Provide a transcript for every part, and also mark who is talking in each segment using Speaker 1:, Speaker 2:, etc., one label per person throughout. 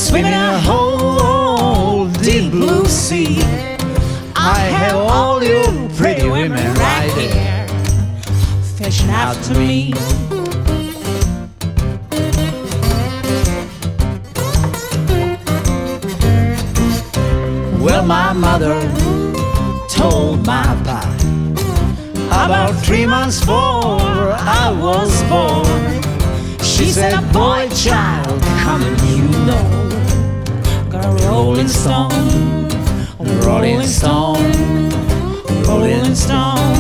Speaker 1: swimming in a whole deep blue sea. I have all you pretty women right here fishing after me. Well, my mother told my pa about 3 months before I was born. She said, a boy child coming, you know. Got a rolling stone, a rolling stone, rolling stone.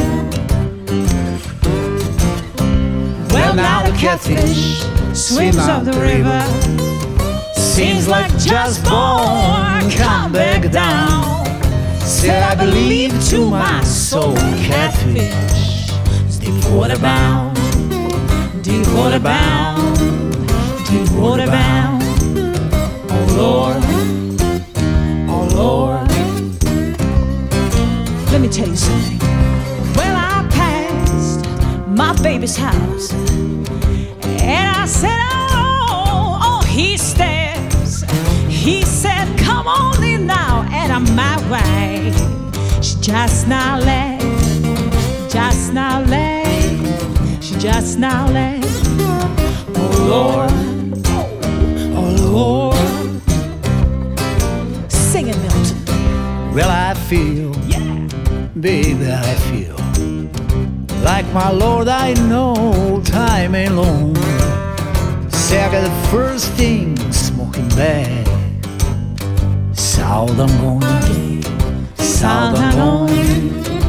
Speaker 1: Well, now the catfish swims up the river. Seems like just born, come back down. Said I believe to my soul, catfish is deep water bound, deep water bound, deep water bound. Oh Lord, oh Lord. Let me tell you something. Well, I passed my baby's house and I said, oh, he stares. He said, come on in now, and I'm my way. She just now left, just now left, she just now left. Oh Lord, oh Lord. Sing it, Milton. Well, I feel, yeah, baby, I feel like my Lord, I know time ain't long. Say I got the first thing smoking bad. South I'm going, south I'm going.